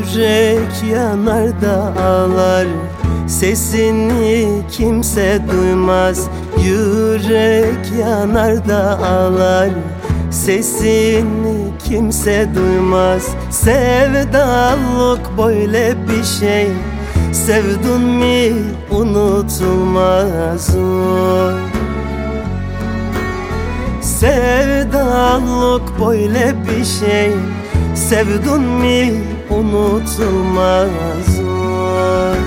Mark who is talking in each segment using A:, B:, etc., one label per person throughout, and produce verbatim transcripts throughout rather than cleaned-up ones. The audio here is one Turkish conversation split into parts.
A: Yürek yanar da ağlar, sesini kimse duymaz. Yürek yanar da ağlar, sesini kimse duymaz. Sevdalık böyle bir şey, sevdun mi unutulmaz. Oy. Sevdalık böyle bir şey, sevdun mi unutulmaz. Oy.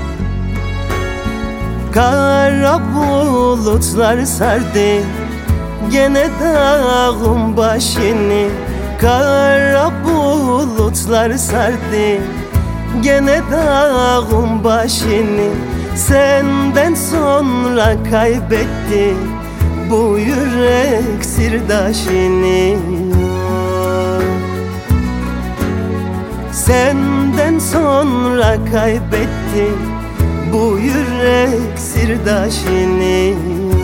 A: Kara bulutlar sardı gene dağın başını. Kara bulutlar sardı gene dağın başını. Senden sonra kaybetti bu yürek sırdaşını. Senden sonra kaybetti bu yürek sırdaşını.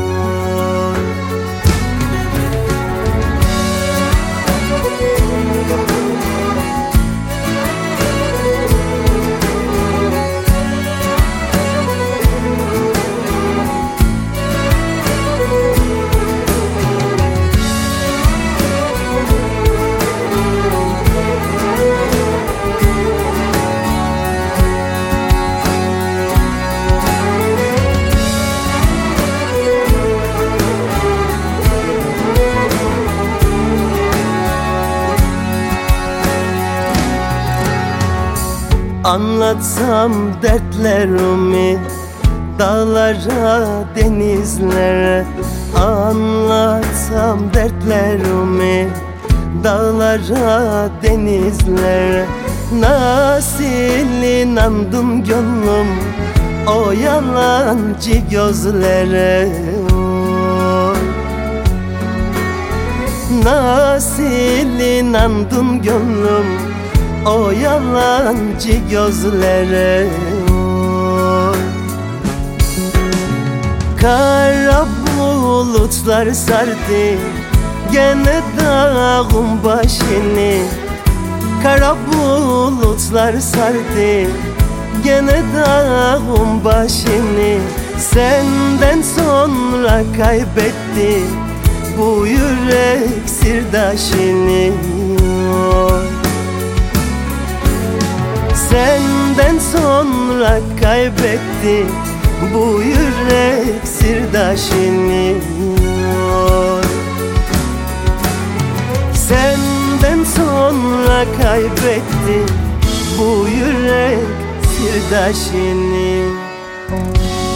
A: Anlatsam dertlerimi dağlara, denizlere. Anlatsam dertlerimi dağlara, denizlere. Nasıl inandım gönlüm o yalancı gözlere. Oy. Nasıl inandım gönlüm o yalancı gözlere. Oy. Kara bulutlar sardı gene dağın başını. Kara bulutlar sardı gene dağın başını. Senden sonra kaybetti bu yürek sırdaşını. Oy. Senden sonra kaybetti bu yürek sırdaşını. Oy. Senden sonra kaybetti bu yürek sırdaşını.